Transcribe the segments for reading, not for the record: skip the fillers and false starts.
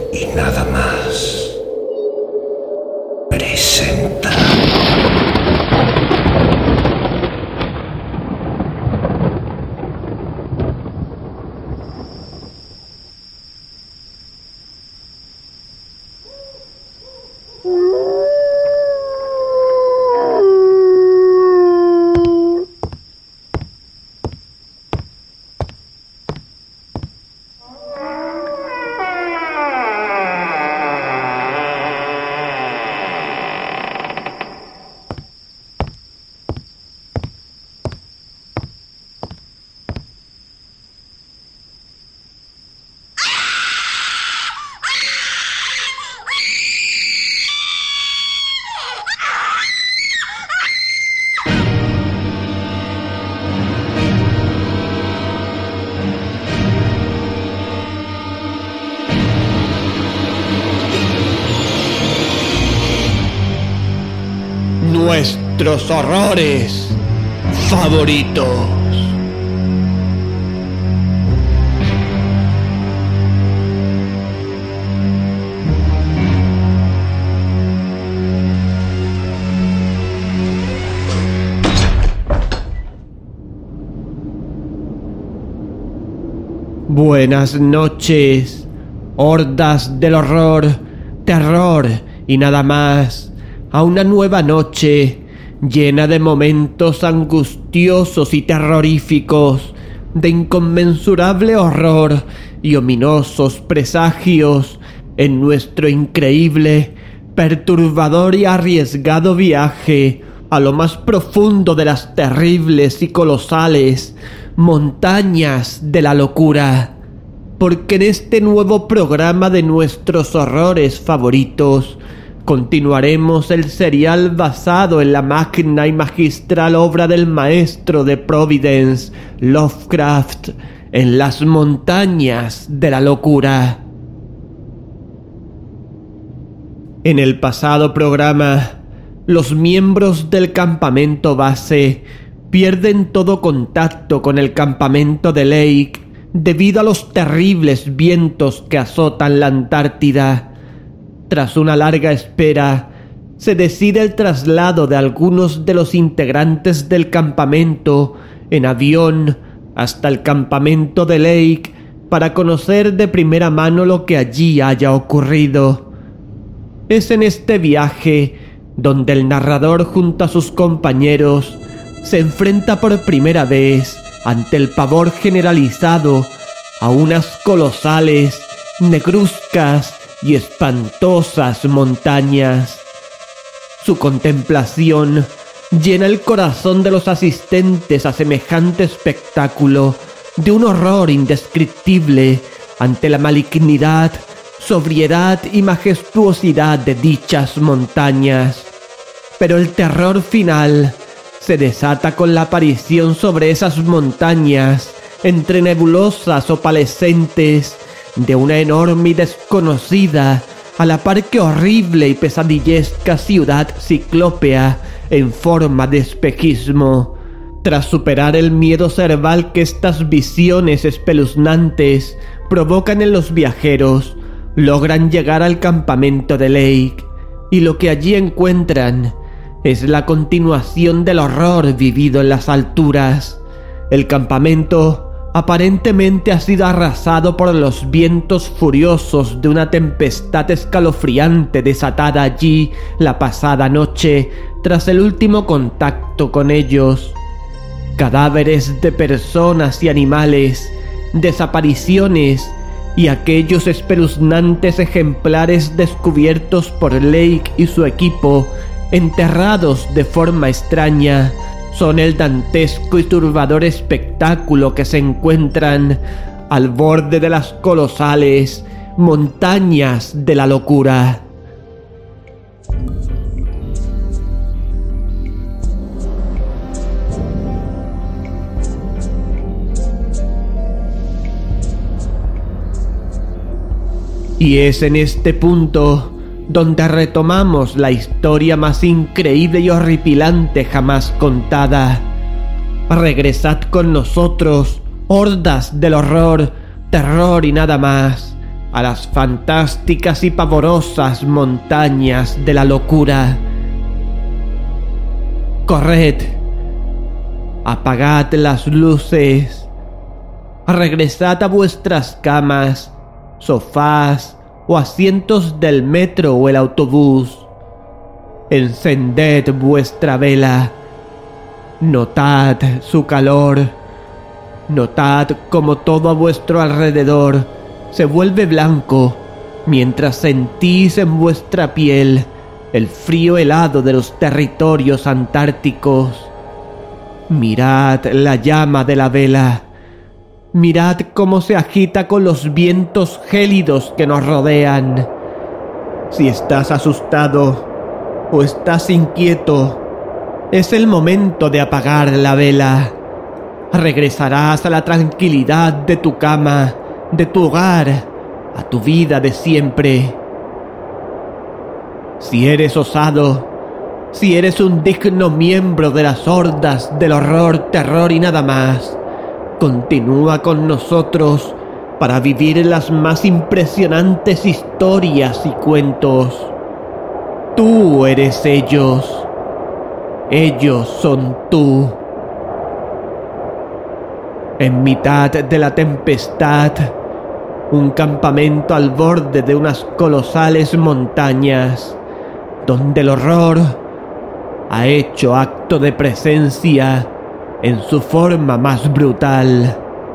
y nada más presenta. Nuestros horrores favoritos. Buenas noches, hordas del horror, terror y nada más. A una nueva noche, llena de momentos angustiosos y terroríficos, de inconmensurable horror y ominosos presagios, en nuestro increíble, perturbador y arriesgado viaje a lo más profundo de las terribles y colosales montañas de la locura. Porque en este nuevo programa de nuestros horrores favoritos, continuaremos el serial basado en la magna y magistral obra del maestro de Providence, Lovecraft, en las montañas de la locura. En el pasado programa, los miembros del campamento base pierden todo contacto con el campamento de Lake debido a los terribles vientos que azotan la Antártida. Tras una larga espera, se decide el traslado de algunos de los integrantes del campamento en avión hasta el campamento de Lake para conocer de primera mano lo que allí haya ocurrido. Es en este viaje donde el narrador junto a sus compañeros se enfrenta por primera vez ante el pavor generalizado a unas colosales, negruzcas y espantosas montañas. Su contemplación llena el corazón de los asistentes a semejante espectáculo de un horror indescriptible ante la malignidad, sobriedad y majestuosidad de dichas montañas. Pero el terror final se desata con la aparición sobre esas montañas, entre nebulosas opalescentes, de una enorme y desconocida, a la par que horrible y pesadillesca ciudad ciclópea en forma de espejismo. Tras superar el miedo cerval que estas visiones espeluznantes provocan en los viajeros, logran llegar al campamento de Lake, y lo que allí encuentran es la continuación del horror vivido en las alturas. El campamento aparentemente ha sido arrasado por los vientos furiosos de una tempestad escalofriante desatada allí la pasada noche tras el último contacto con ellos. Cadáveres de personas y animales, desapariciones y aquellos espeluznantes ejemplares descubiertos por Lake y su equipo, enterrados de forma extraña, son el dantesco y turbador espectáculo que se encuentran al borde de las colosales montañas de la locura. Y es en este punto donde retomamos la historia más increíble y horripilante jamás contada. Regresad con nosotros, hordas del horror, terror y nada más, a las fantásticas y pavorosas montañas de la locura. Corred, apagad las luces, regresad a vuestras camas, sofás o asientos del metro o el autobús. Encended vuestra vela. Notad su calor. Notad cómo todo a vuestro alrededor se vuelve blanco mientras sentís en vuestra piel el frío helado de los territorios antárticos. Mirad la llama de la vela. Mirad cómo se agita con los vientos gélidos que nos rodean. Si estás asustado o estás inquieto, es el momento de apagar la vela. Regresarás a la tranquilidad de tu cama, de tu hogar, a tu vida de siempre. Si eres osado, si eres un digno miembro de las hordas del horror, terror y nada más, continúa con nosotros para vivir las más impresionantes historias y cuentos. Tú eres ellos. Ellos son tú. En mitad de la tempestad, un campamento al borde de unas colosales montañas, donde el horror ha hecho acto de presencia en su forma más brutal.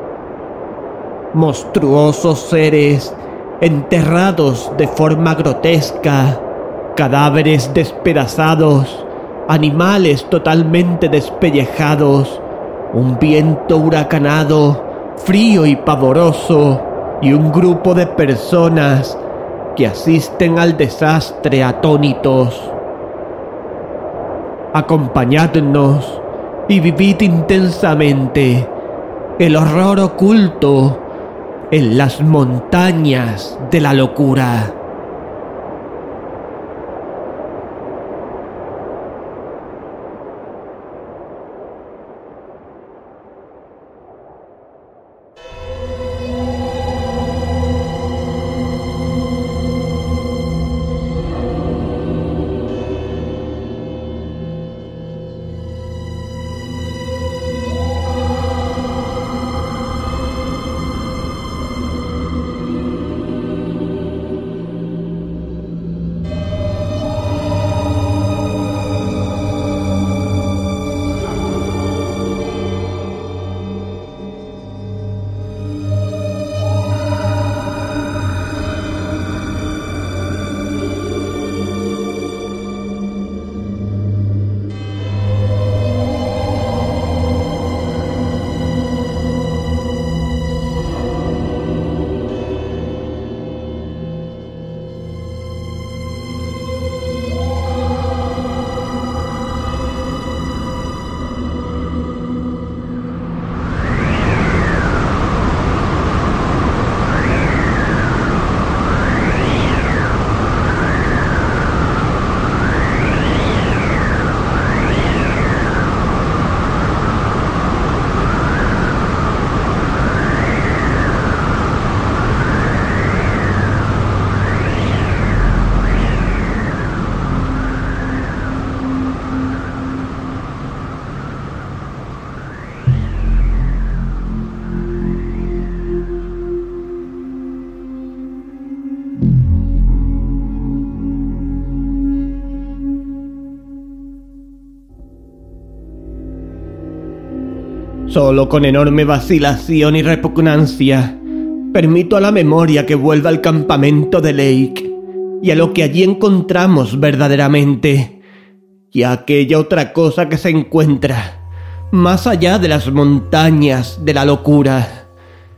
Monstruosos seres enterrados de forma grotesca, cadáveres despedazados, animales totalmente despellejados, un viento huracanado, frío y pavoroso, y un grupo de personas que asisten al desastre atónitos. Acompañadnos y vivid intensamente el horror oculto en las montañas de la locura. Solo con enorme vacilación y repugnancia, permito a la memoria que vuelva al campamento de Lake y a lo que allí encontramos verdaderamente, y a aquella otra cosa que se encuentra más allá de las montañas de la locura.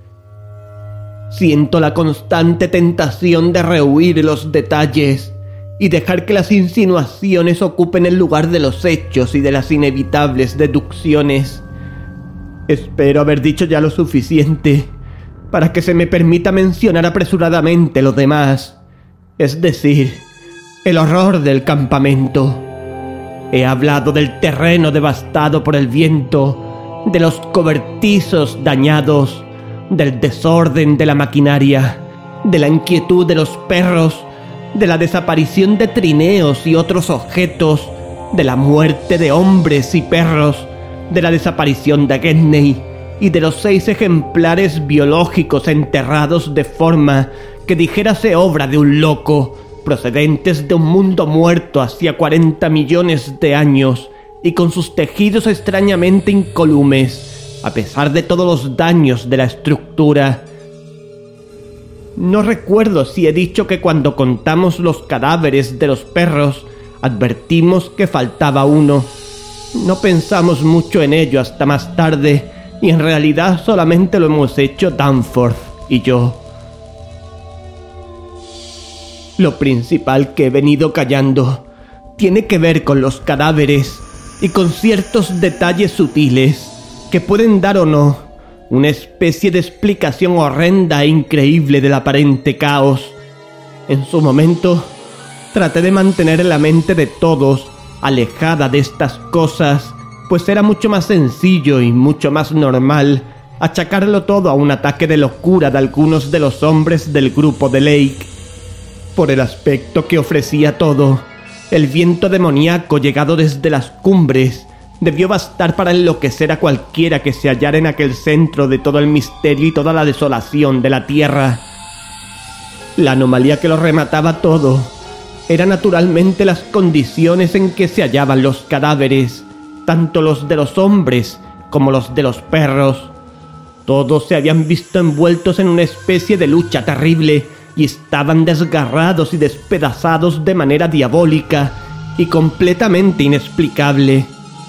Siento la constante tentación de rehuir los detalles y dejar que las insinuaciones ocupen el lugar de los hechos y de las inevitables deducciones. Espero haber dicho ya lo suficiente para que se me permita mencionar apresuradamente lo demás, es decir, el horror del campamento. He hablado del terreno devastado por el viento, de los cobertizos dañados, del desorden de la maquinaria, de la inquietud de los perros, de la desaparición de trineos y otros objetos, de la muerte de hombres y perros, de la desaparición de Gedney y de los 6 ejemplares biológicos enterrados de forma que dijérase obra de un loco, procedentes de un mundo muerto hacía 40 millones de años y con sus tejidos extrañamente incolumes, a pesar de todos los daños de la estructura. No recuerdo si he dicho que cuando contamos los cadáveres de los perros, advertimos que faltaba uno. No pensamos mucho en ello hasta más tarde, y en realidad solamente lo hemos hecho Danforth y yo. Lo principal que he venido callando tiene que ver con los cadáveres y con ciertos detalles sutiles que pueden dar o no una especie de explicación horrenda e increíble del aparente caos. En su momento, traté de mantener la mente de todos alejada de estas cosas, pues era mucho más sencillo y mucho más normal achacarlo todo a un ataque de locura de algunos de los hombres del grupo de Lake. Por el aspecto que ofrecía todo, el viento demoníaco llegado desde las cumbres debió bastar para enloquecer a cualquiera que se hallara en aquel centro de todo el misterio y toda la desolación de la tierra. La anomalía que lo remataba todo era naturalmente las condiciones en que se hallaban los cadáveres, tanto los de los hombres como los de los perros. Todos se habían visto envueltos en una especie de lucha terrible y estaban desgarrados y despedazados de manera diabólica y completamente inexplicable.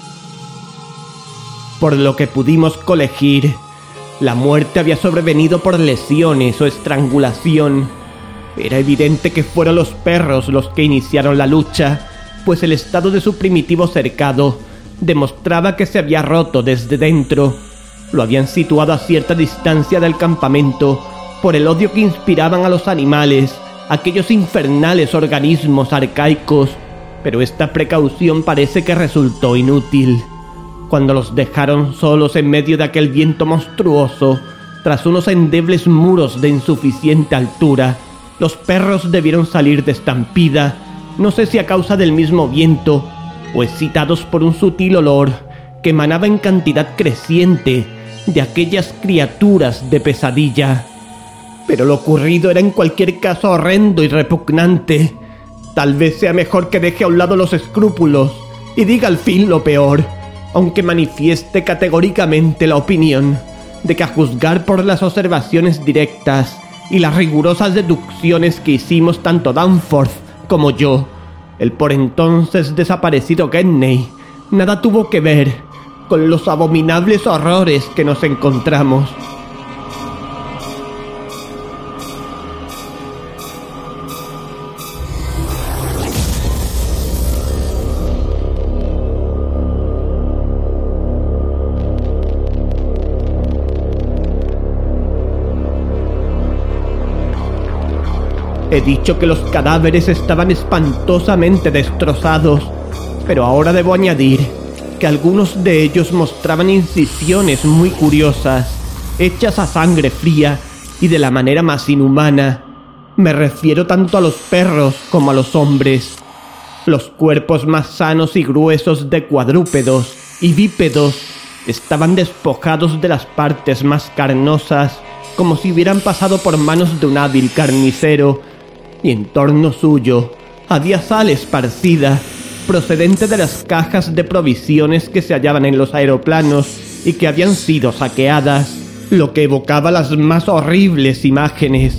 Por lo que pudimos colegir, la muerte había sobrevenido por lesiones o estrangulación. Era evidente que fueron los perros los que iniciaron la lucha, pues el estado de su primitivo cercado demostraba que se había roto desde dentro. Lo habían situado a cierta distancia del campamento por el odio que inspiraban a los animales, aquellos infernales organismos arcaicos, pero esta precaución parece que resultó inútil. Cuando los dejaron solos en medio de aquel viento monstruoso, tras unos endebles muros de insuficiente altura, los perros debieron salir de estampida, no sé si a causa del mismo viento, o excitados por un sutil olor que emanaba en cantidad creciente de aquellas criaturas de pesadilla. Pero lo ocurrido era en cualquier caso horrendo y repugnante. Tal vez sea mejor que deje a un lado los escrúpulos y diga al fin lo peor, aunque manifieste categóricamente la opinión de que a juzgar por las observaciones directas y las rigurosas deducciones que hicimos tanto Danforth como yo, el por entonces desaparecido Gedney nada tuvo que ver con los abominables horrores que nos encontramos. He dicho que los cadáveres estaban espantosamente destrozados, pero ahora debo añadir que algunos de ellos mostraban incisiones muy curiosas, hechas a sangre fría y de la manera más inhumana. Me refiero tanto a los perros como a los hombres. Los cuerpos más sanos y gruesos de cuadrúpedos y bípedos estaban despojados de las partes más carnosas, como si hubieran pasado por manos de un hábil carnicero, y en torno suyo había sal esparcida, procedente de las cajas de provisiones que se hallaban en los aeroplanos y que habían sido saqueadas, lo que evocaba las más horribles imágenes.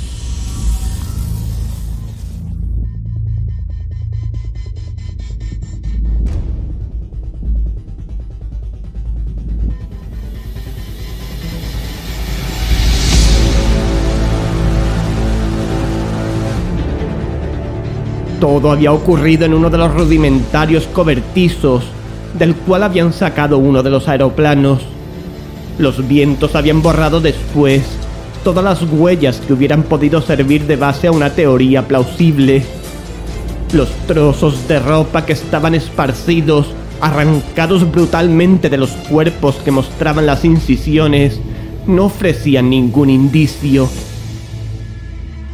Todo había ocurrido en uno de los rudimentarios cobertizos del cual habían sacado uno de los aeroplanos. Los vientos habían borrado después todas las huellas que hubieran podido servir de base a una teoría plausible. Los trozos de ropa que estaban esparcidos, arrancados brutalmente de los cuerpos que mostraban las incisiones, no ofrecían ningún indicio.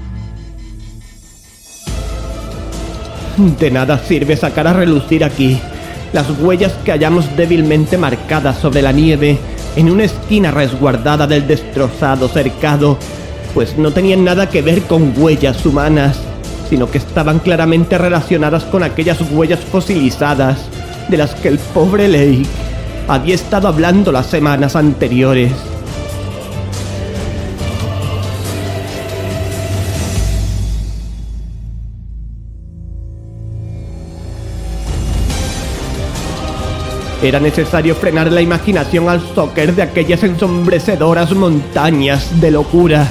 De nada sirve sacar a relucir aquí las huellas que hallamos débilmente marcadas sobre la nieve en una esquina resguardada del destrozado cercado, pues no tenían nada que ver con huellas humanas, sino que estaban claramente relacionadas con aquellas huellas fosilizadas de las que el pobre Lake había estado hablando las semanas anteriores. Era necesario frenar la imaginación al soccer de aquellas ensombrecedoras montañas de locura.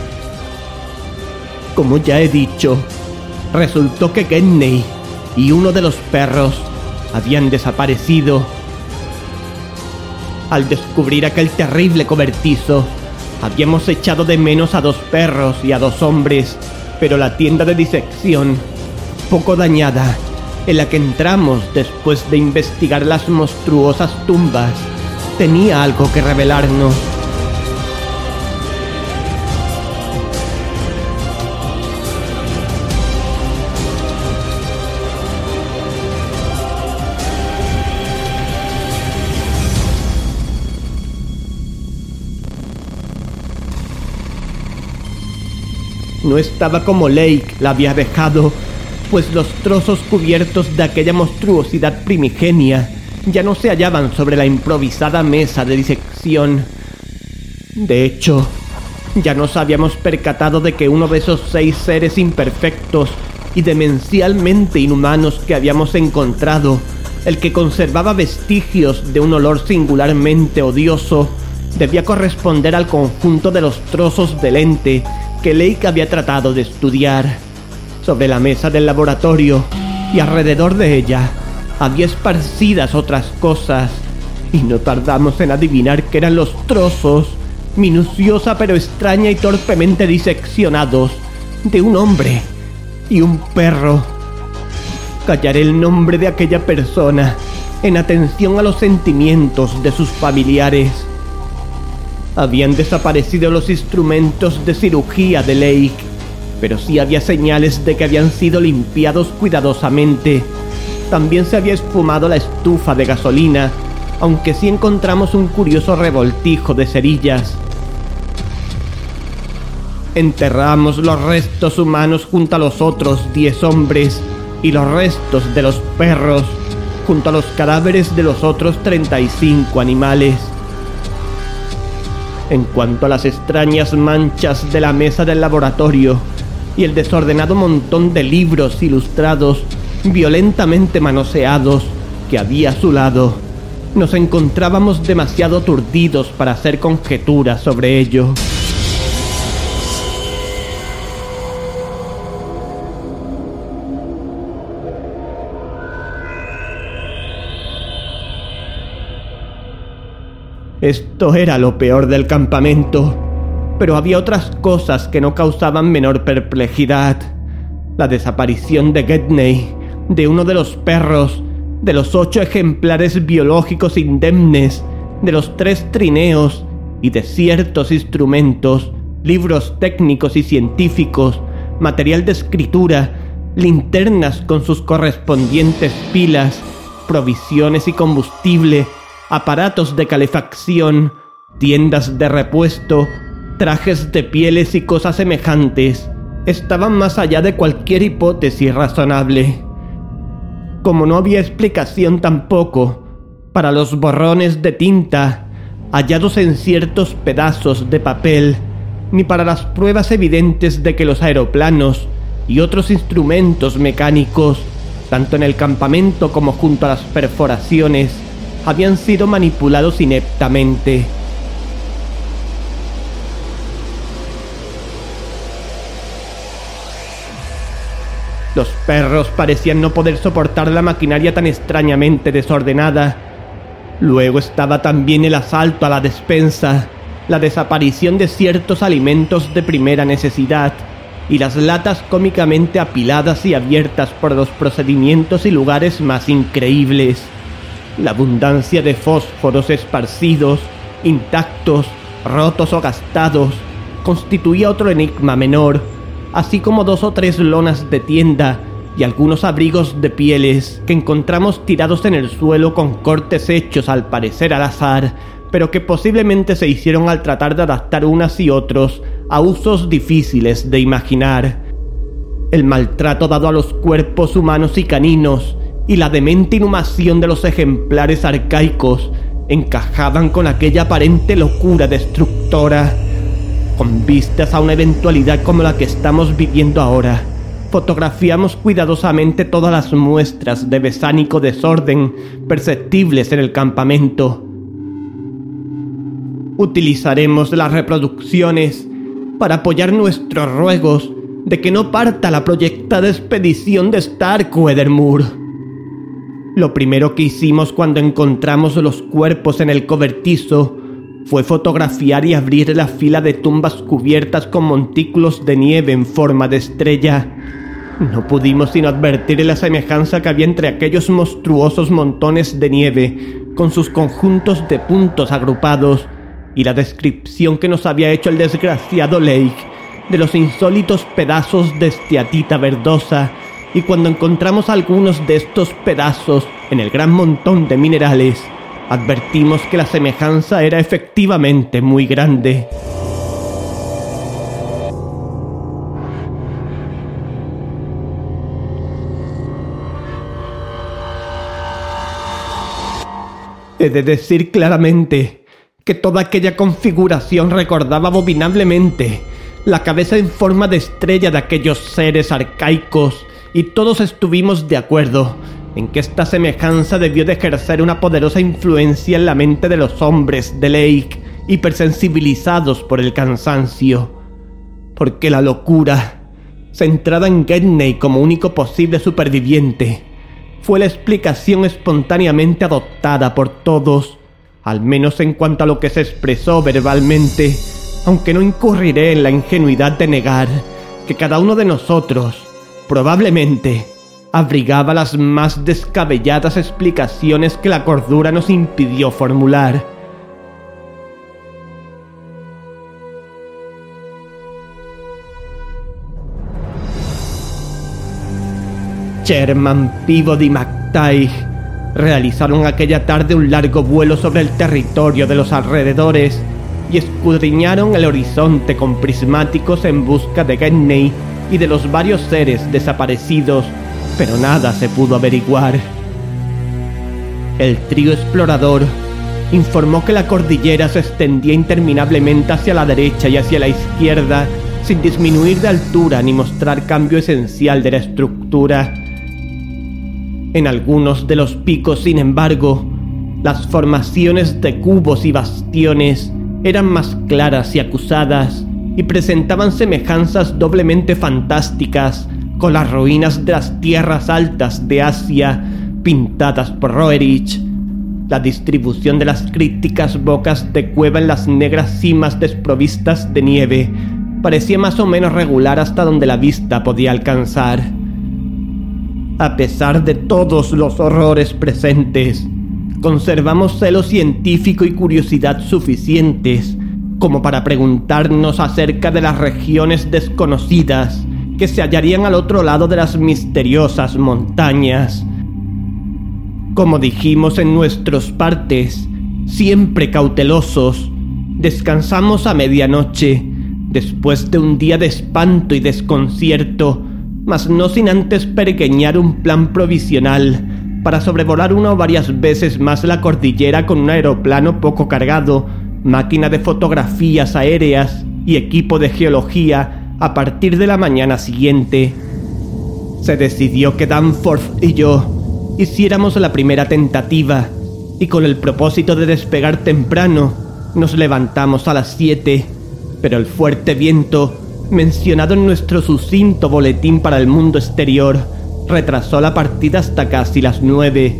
Como ya he dicho, resultó que Gedney y uno de los perros habían desaparecido. Al descubrir aquel terrible cobertizo, habíamos echado de menos a 2 perros y a 2 hombres, pero la tienda de disección, poco dañada, en la que entramos después de investigar las monstruosas tumbas, tenía algo que revelarnos. No estaba como Lake la había dejado, pues los trozos cubiertos de aquella monstruosidad primigenia ya no se hallaban sobre la improvisada mesa de disección. De hecho, ya nos habíamos percatado de que uno de esos 6 seres imperfectos y demencialmente inhumanos que habíamos encontrado, el que conservaba vestigios de un olor singularmente odioso, debía corresponder al conjunto de los trozos de lente que Lake había tratado de estudiar. Sobre la mesa del laboratorio y alrededor de ella había esparcidas otras cosas, y no tardamos en adivinar que eran los trozos, minuciosa pero extraña y torpemente diseccionados, de un hombre y un perro. Callaré el nombre de aquella persona en atención a los sentimientos de sus familiares. Habían desaparecido los instrumentos de cirugía de Lake, pero sí había señales de que habían sido limpiados cuidadosamente. También se había esfumado la estufa de gasolina, aunque sí encontramos un curioso revoltijo de cerillas. Enterramos los restos humanos junto a los otros 10 hombres y los restos de los perros junto a los cadáveres de los otros 35 animales. En cuanto a las extrañas manchas de la mesa del laboratorio y el desordenado montón de libros ilustrados violentamente manoseados que había a su lado, nos encontrábamos demasiado aturdidos para hacer conjeturas sobre ello. Esto era lo peor del campamento, pero había otras cosas que no causaban menor perplejidad. La desaparición de Gedney, de uno de los perros, de los 8 ejemplares biológicos indemnes, de los 3 trineos y de ciertos instrumentos, libros técnicos y científicos, material de escritura, linternas con sus correspondientes pilas, provisiones y combustible, aparatos de calefacción, tiendas de repuesto, trajes de pieles y cosas semejantes, estaban más allá de cualquier hipótesis razonable. Como no había explicación tampoco para los borrones de tinta hallados en ciertos pedazos de papel, ni para las pruebas evidentes de que los aeroplanos y otros instrumentos mecánicos, tanto en el campamento como junto a las perforaciones, habían sido manipulados ineptamente. Los perros parecían no poder soportar la maquinaria tan extrañamente desordenada. Luego estaba también el asalto a la despensa, la desaparición de ciertos alimentos de primera necesidad y las latas cómicamente apiladas y abiertas por los procedimientos y lugares más increíbles. La abundancia de fósforos esparcidos, intactos, rotos o gastados, constituía otro enigma menor, así como 2 o 3 lonas de tienda y algunos abrigos de pieles que encontramos tirados en el suelo con cortes hechos al parecer al azar, pero que posiblemente se hicieron al tratar de adaptar unas y otros a usos difíciles de imaginar. El maltrato dado a los cuerpos humanos y caninos y la demente inhumación de los ejemplares arcaicos encajaban con aquella aparente locura destructora. Con vistas a una eventualidad como la que estamos viviendo ahora, fotografiamos cuidadosamente todas las muestras de besánico desorden perceptibles en el campamento. Utilizaremos las reproducciones para apoyar nuestros ruegos de que no parta la proyectada expedición de Starkweather-Moor. Lo primero que hicimos cuando encontramos los cuerpos en el cobertizo fue fotografiar y abrir la fila de tumbas cubiertas con montículos de nieve en forma de estrella. No pudimos sino advertir la semejanza que había entre aquellos monstruosos montones de nieve con sus conjuntos de puntos agrupados y la descripción que nos había hecho el desgraciado Lake de los insólitos pedazos de esteatita verdosa, y cuando encontramos algunos de estos pedazos en el gran montón de minerales, advertimos que la semejanza era efectivamente muy grande. He de decir claramente que toda aquella configuración recordaba abominablemente la cabeza en forma de estrella de aquellos seres arcaicos, y todos estuvimos de acuerdo en que esta semejanza debió de ejercer una poderosa influencia en la mente de los hombres de Lake, hipersensibilizados por el cansancio. Porque la locura, centrada en Gedney como único posible superviviente, fue la explicación espontáneamente adoptada por todos, al menos en cuanto a lo que se expresó verbalmente, aunque no incurriré en la ingenuidad de negar que cada uno de nosotros, probablemente, abrigaba las más descabelladas explicaciones que la cordura nos impidió formular. Sherman, Peabody y McTighe realizaron aquella tarde un largo vuelo sobre el territorio de los alrededores y escudriñaron el horizonte con prismáticos en busca de Gedney y de los varios seres desaparecidos, pero nada se pudo averiguar. El trío explorador informó que la cordillera se extendía interminablemente hacia la derecha y hacia la izquierda, sin disminuir de altura ni mostrar cambio esencial de la estructura. En algunos de los picos, sin embargo, las formaciones de cubos y bastiones eran más claras y acusadas y presentaban semejanzas doblemente fantásticas con las ruinas de las tierras altas de Asia pintadas por Roerich. La distribución de las crípticas bocas de cueva en las negras cimas desprovistas de nieve parecía más o menos regular hasta donde la vista podía alcanzar. A pesar de todos los horrores presentes, conservamos celo científico y curiosidad suficientes como para preguntarnos acerca de las regiones desconocidas que se hallarían al otro lado de las misteriosas montañas. Como dijimos en nuestros partes, siempre cautelosos, descansamos a medianoche, después de un día de espanto y desconcierto, mas no sin antes pequeñar un plan provisional para sobrevolar una o varias veces más la cordillera con un aeroplano poco cargado, máquina de fotografías aéreas y equipo de geología a partir de la mañana siguiente. Se decidió que Danforth y yo hiciéramos la primera tentativa, y con el propósito de despegar temprano, nos levantamos a las 7, pero el fuerte viento, mencionado en nuestro sucinto boletín para el mundo exterior, retrasó la partida hasta casi las 9.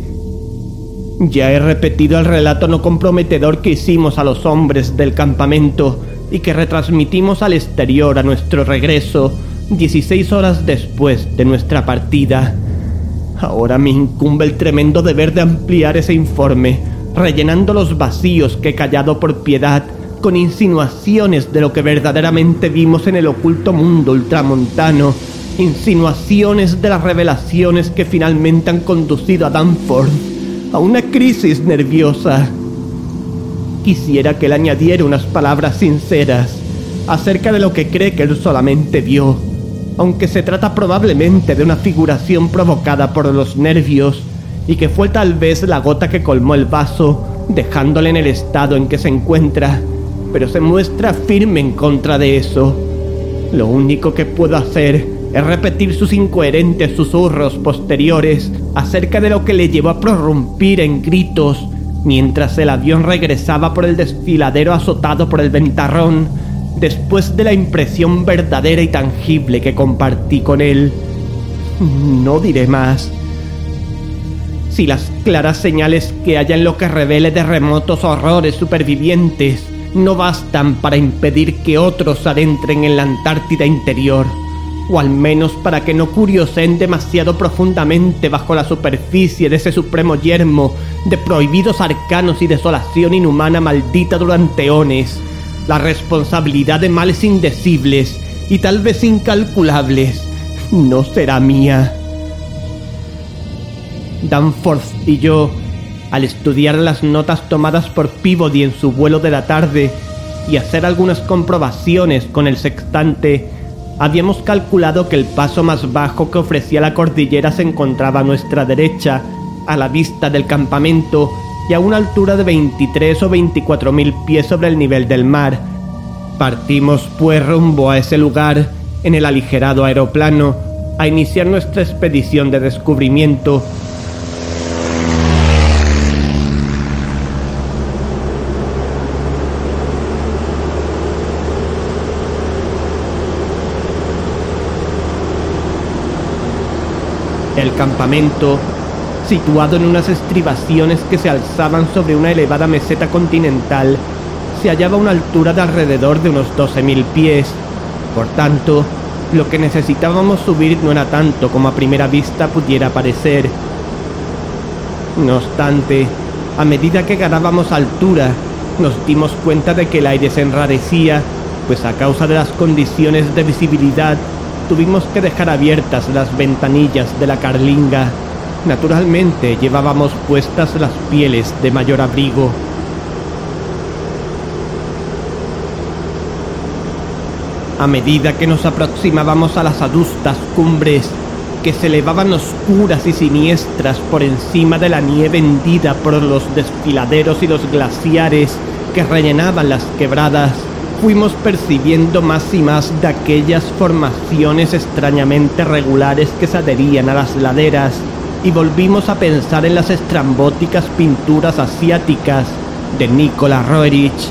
Ya he repetido el relato no comprometedor que hicimos a los hombres del campamento y que retransmitimos al exterior a nuestro regreso 16 horas después de nuestra partida. Ahora me incumbe el tremendo deber de ampliar ese informe, rellenando los vacíos que he callado por piedad con insinuaciones de lo que verdaderamente vimos en el oculto mundo ultramontano Insinuaciones de las revelaciones que finalmente han conducido a Danforth a una crisis nerviosa. Quisiera que él añadiera unas palabras sinceras acerca de lo que cree que él solamente vio, aunque se trata probablemente de una figuración provocada por los nervios y que fue tal vez la gota que colmó el vaso, dejándole en el estado en que se encuentra, pero se muestra firme en contra de eso. Lo único que puedo hacer es repetir sus incoherentes susurros posteriores acerca de lo que le llevó a prorrumpir en gritos mientras el avión regresaba por el desfiladero azotado por el ventarrón, después de la impresión verdadera y tangible que compartí con él. No diré más. Si las claras señales que haya en lo que revele de remotos horrores supervivientes no bastan para impedir que otros adentren en la Antártida interior, o al menos para que no curioseen demasiado profundamente bajo la superficie de ese supremo yermo de prohibidos arcanos y desolación inhumana maldita durante eones, la responsabilidad de males indecibles y tal vez incalculables no será mía. Danforth y yo, al estudiar las notas tomadas por Peabody en su vuelo de la tarde y hacer algunas comprobaciones con el sextante, habíamos calculado que el paso más bajo que ofrecía la cordillera se encontraba a nuestra derecha, a la vista del campamento y a una altura de 23 o 24.000 pies sobre el nivel del mar. Partimos pues rumbo a ese lugar en el aligerado aeroplano a iniciar nuestra expedición de descubrimiento. El campamento, situado en unas estribaciones que se alzaban sobre una elevada meseta continental, se hallaba a una altura de alrededor de unos 12.000 pies. Por tanto, lo que necesitábamos subir no era tanto como a primera vista pudiera parecer. No obstante, a medida que ganábamos altura, nos dimos cuenta de que el aire se enrarecía, pues a causa de las condiciones de visibilidad, tuvimos que dejar abiertas las ventanillas de la carlinga. Naturalmente, llevábamos puestas las pieles de mayor abrigo. A medida que nos aproximábamos a las adustas cumbres, que se elevaban oscuras y siniestras por encima de la nieve hendida por los desfiladeros y los glaciares que rellenaban las quebradas, fuimos percibiendo más y más de aquellas formaciones extrañamente regulares que se adherían a las laderas, y volvimos a pensar en las estrambóticas pinturas asiáticas de Nicholas Roerich.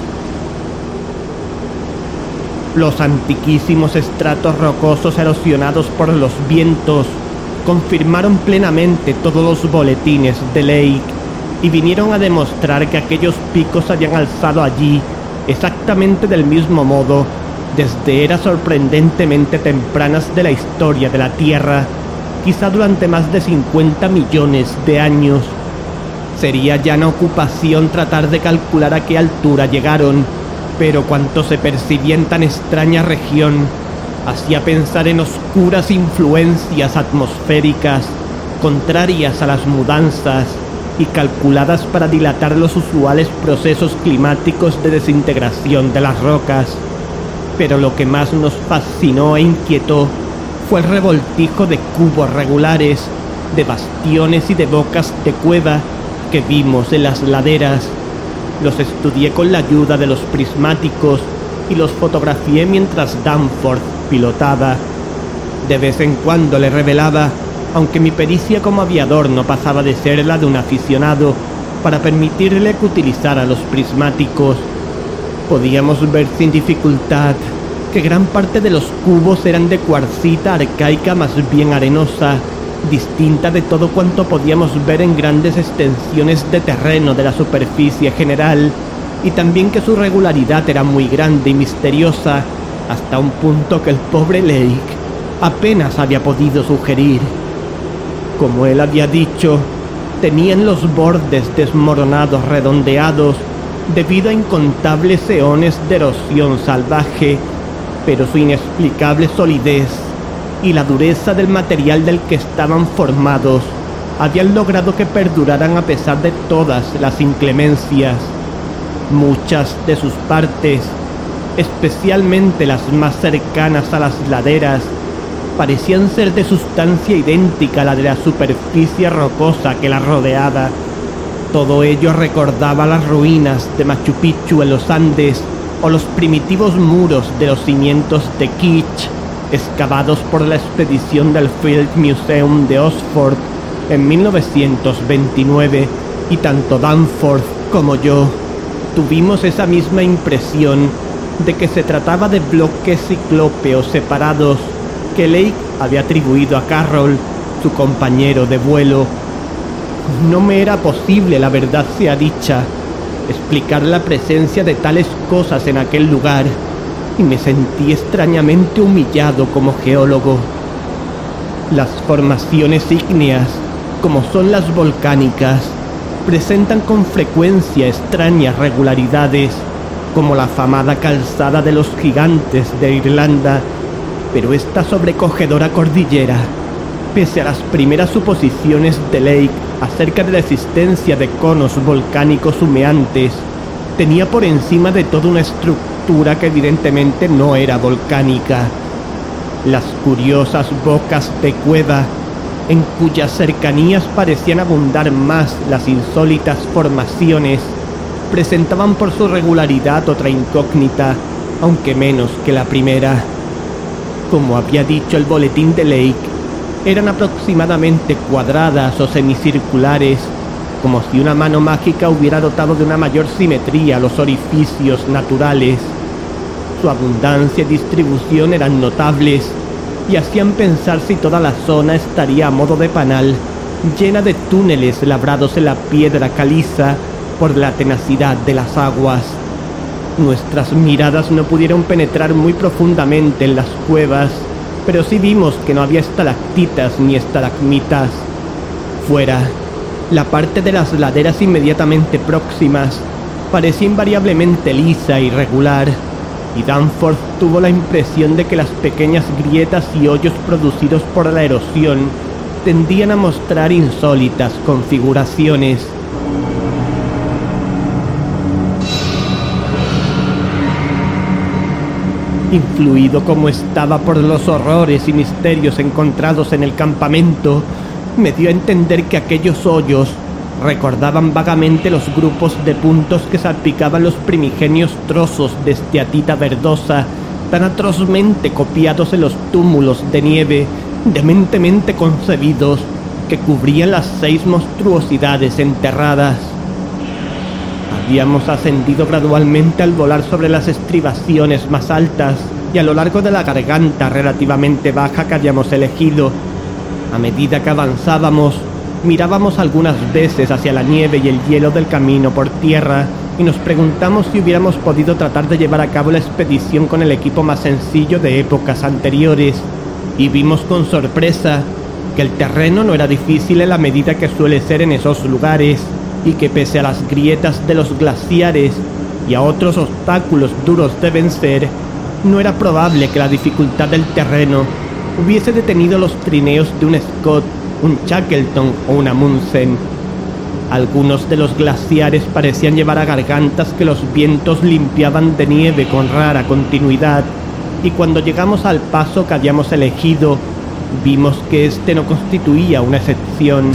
Los antiquísimos estratos rocosos erosionados por los vientos confirmaron plenamente todos los boletines de Lake y vinieron a demostrar que aquellos picos se habían alzado allí exactamente del mismo modo desde eras sorprendentemente tempranas de la historia de la Tierra, quizá durante más de 50 millones de años. Sería llana ocupación tratar de calcular a qué altura llegaron, pero cuanto se percibía en tan extraña región hacía pensar en oscuras influencias atmosféricas, contrarias a las mudanzas y calculadas para dilatar los usuales procesos climáticos de desintegración de las rocas. Pero lo que más nos fascinó e inquietó fue el revoltijo de cubos regulares, de bastiones y de bocas de cueva que vimos en las laderas. Los estudié con la ayuda de los prismáticos y los fotografié mientras Danforth pilotaba. De vez en cuando le revelaba, aunque mi pericia como aviador no pasaba de ser la de un aficionado, para permitirle que utilizara los prismáticos. Podíamos ver sin dificultad que gran parte de los cubos eran de cuarcita arcaica más bien arenosa, distinta de todo cuanto podíamos ver en grandes extensiones de terreno de la superficie general, y también que su regularidad era muy grande y misteriosa, hasta un punto que el pobre Lake apenas había podido sugerir. Como él había dicho, tenían los bordes desmoronados redondeados debido a incontables eones de erosión salvaje, pero su inexplicable solidez y la dureza del material del que estaban formados habían logrado que perduraran a pesar de todas las inclemencias. Muchas de sus partes, especialmente las más cercanas a las laderas, parecían ser de sustancia idéntica a la de la superficie rocosa que la rodeaba. Todo ello recordaba las ruinas de Machu Picchu en los Andes o los primitivos muros de los cimientos de Kitsch, excavados por la expedición del Field Museum de Oxford en 1929, y tanto Danforth como yo tuvimos esa misma impresión de que se trataba de bloques ciclópeos separados que Lake había atribuido a Carroll, su compañero de vuelo. No me era posible, la verdad sea dicha, explicar la presencia de tales cosas en aquel lugar, y me sentí extrañamente humillado como geólogo. Las formaciones ígneas, como son las volcánicas, presentan con frecuencia extrañas regularidades, como la afamada calzada de los gigantes de Irlanda, pero esta sobrecogedora cordillera, pese a las primeras suposiciones de Lake acerca de la existencia de conos volcánicos humeantes, tenía por encima de todo una estructura que evidentemente no era volcánica. Las curiosas bocas de cueva, en cuyas cercanías parecían abundar más las insólitas formaciones, presentaban por su regularidad otra incógnita, aunque menos que la primera. Como había dicho el boletín de Lake, eran aproximadamente cuadradas o semicirculares, como si una mano mágica hubiera dotado de una mayor simetría los orificios naturales. Su abundancia y distribución eran notables y hacían pensar si toda la zona estaría a modo de panal, llena de túneles labrados en la piedra caliza por la tenacidad de las aguas. Nuestras miradas no pudieron penetrar muy profundamente en las cuevas, pero sí vimos que no había estalactitas ni estalagmitas. Fuera, la parte de las laderas inmediatamente próximas parecía invariablemente lisa e irregular, y Danforth tuvo la impresión de que las pequeñas grietas y hoyos producidos por la erosión tendían a mostrar insólitas configuraciones. Influido como estaba por los horrores y misterios encontrados en el campamento, me dio a entender que aquellos hoyos recordaban vagamente los grupos de puntos que salpicaban los primigenios trozos de esteatita verdosa, tan atrozmente copiados en los túmulos de nieve, dementemente concebidos, que cubrían las 6 monstruosidades enterradas. Habíamos ascendido gradualmente al volar sobre las estribaciones más altas y a lo largo de la garganta relativamente baja que habíamos elegido. A medida que avanzábamos, mirábamos algunas veces hacia la nieve y el hielo del camino por tierra y nos preguntamos si hubiéramos podido tratar de llevar a cabo la expedición con el equipo más sencillo de épocas anteriores, y vimos con sorpresa que el terreno no era difícil en la medida que suele ser en esos lugares, y que pese a las grietas de los glaciares y a otros obstáculos duros de vencer, no era probable que la dificultad del terreno hubiese detenido los trineos de un Scott, un Shackleton o un Amundsen. Algunos de los glaciares parecían llevar a gargantas que los vientos limpiaban de nieve con rara continuidad, y cuando llegamos al paso que habíamos elegido, vimos que este no constituía una excepción.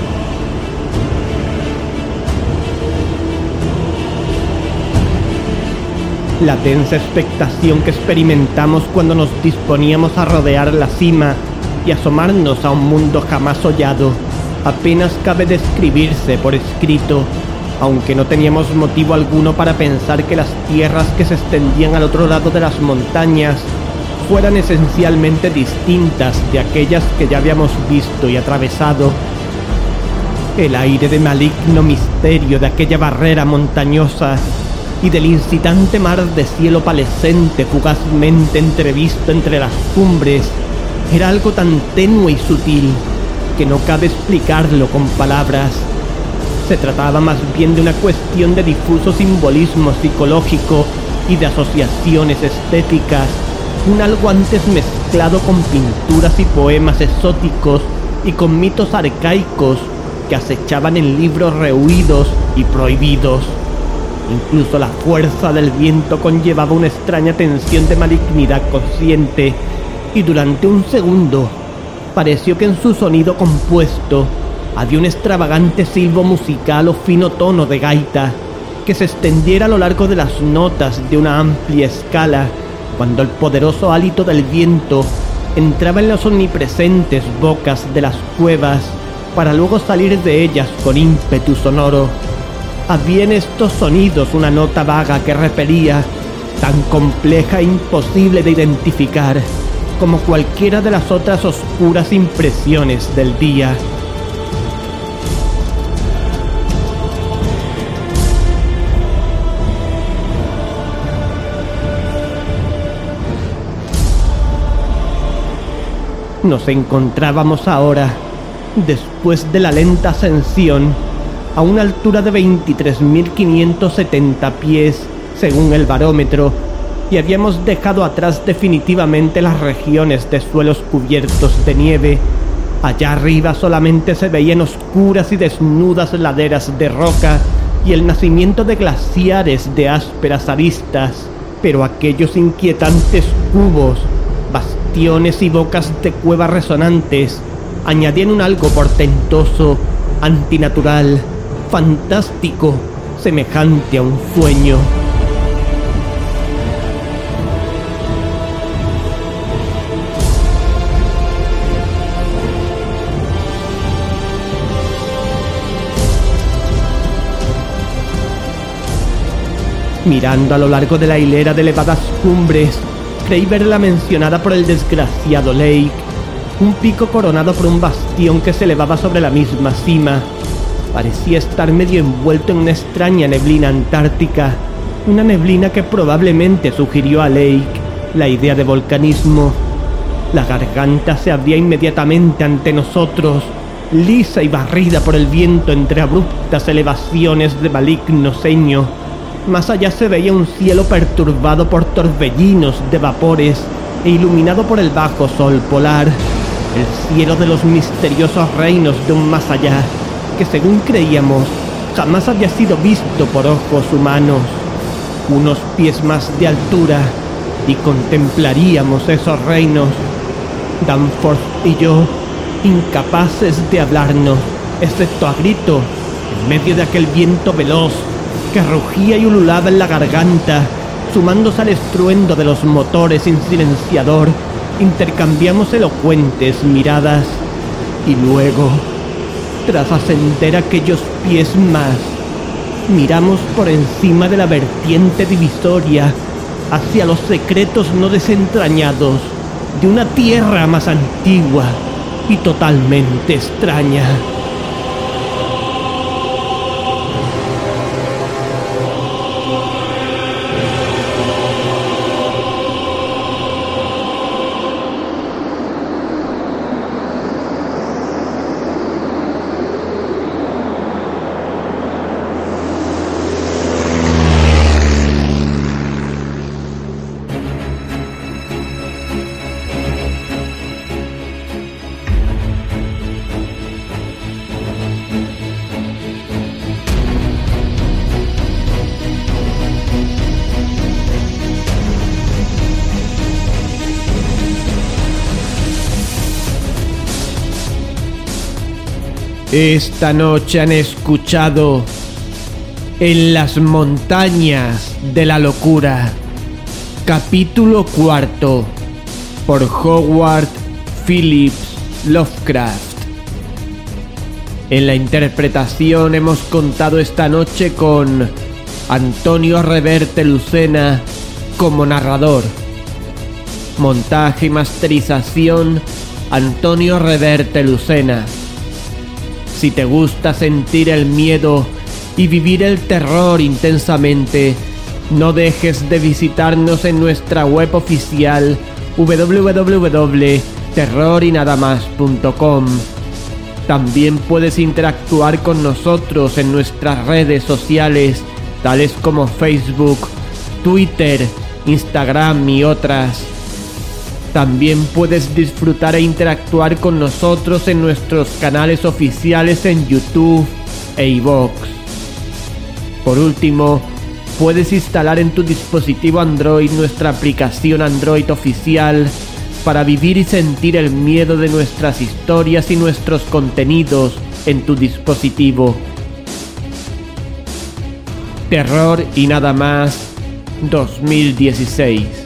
La densa expectación que experimentamos cuando nos disponíamos a rodear la cima y asomarnos a un mundo jamás hollado apenas cabe describirse por escrito, aunque no teníamos motivo alguno para pensar que las tierras que se extendían al otro lado de las montañas fueran esencialmente distintas de aquellas que ya habíamos visto y atravesado. El aire de maligno misterio de aquella barrera montañosa y del incitante mar de cielo palescente fugazmente entrevisto entre las cumbres era algo tan tenue y sutil que no cabe explicarlo con palabras. Se trataba más bien de una cuestión de difuso simbolismo psicológico y de asociaciones estéticas, un algo antes mezclado con pinturas y poemas exóticos y con mitos arcaicos que acechaban en libros rehuidos y prohibidos. Incluso la fuerza del viento conllevaba una extraña tensión de malignidad consciente, y durante un segundo pareció que en su sonido compuesto había un extravagante silbo musical o fino tono de gaita que se extendiera a lo largo de las notas de una amplia escala, cuando el poderoso hálito del viento entraba en las omnipresentes bocas de las cuevas para luego salir de ellas con ímpetu sonoro. Había en estos sonidos una nota vaga que repelía, tan compleja e imposible de identificar como cualquiera de las otras oscuras impresiones del día. Nos encontrábamos ahora, después de la lenta ascensión, a una altura de 23.570 pies, según el barómetro, y habíamos dejado atrás definitivamente las regiones de suelos cubiertos de nieve. Allá arriba solamente se veían oscuras y desnudas laderas de roca y el nacimiento de glaciares de ásperas aristas, pero aquellos inquietantes cubos, bastiones y bocas de cuevas resonantes añadían un algo portentoso, antinatural, fantástico, semejante a un sueño. Mirando a lo largo de la hilera de elevadas cumbres, creí ver la mencionada por el desgraciado Lake, un pico coronado por un bastión que se elevaba sobre la misma cima. Parecía estar medio envuelto en una extraña neblina antártica, una neblina que probablemente sugirió a Lake la idea de volcanismo. La garganta se abría inmediatamente ante nosotros, lisa y barrida por el viento entre abruptas elevaciones de maligno ceño. Más allá se veía un cielo perturbado por torbellinos de vapores e iluminado por el bajo sol polar, el cielo de los misteriosos reinos de un más allá, que según creíamos, jamás había sido visto por ojos humanos. Unos pies más de altura y contemplaríamos esos reinos. Danforth y yo, incapaces de hablarnos, excepto a grito, en medio de aquel viento veloz que rugía y ululaba en la garganta, sumándose al estruendo de los motores sin silenciador, intercambiamos elocuentes miradas, y luego, tras ascender aquellos pies más, miramos por encima de la vertiente divisoria hacia los secretos no desentrañados de una tierra más antigua y totalmente extraña. Esta noche han escuchado En las montañas de la locura, capítulo 4, por Howard Phillips Lovecraft. En la interpretación hemos contado esta noche con Antonio Reverte Lucena como narrador. Montaje y masterización, Antonio Reverte Lucena. Si te gusta sentir el miedo y vivir el terror intensamente, no dejes de visitarnos en nuestra web oficial www.terrorinadamas.com. También puedes interactuar con nosotros en nuestras redes sociales, tales como Facebook, Twitter, Instagram y otras. También puedes disfrutar e interactuar con nosotros en nuestros canales oficiales en YouTube e iVoox. Por último, puedes instalar en tu dispositivo Android nuestra aplicación Android oficial para vivir y sentir el miedo de nuestras historias y nuestros contenidos en tu dispositivo. Terror y nada más 2016.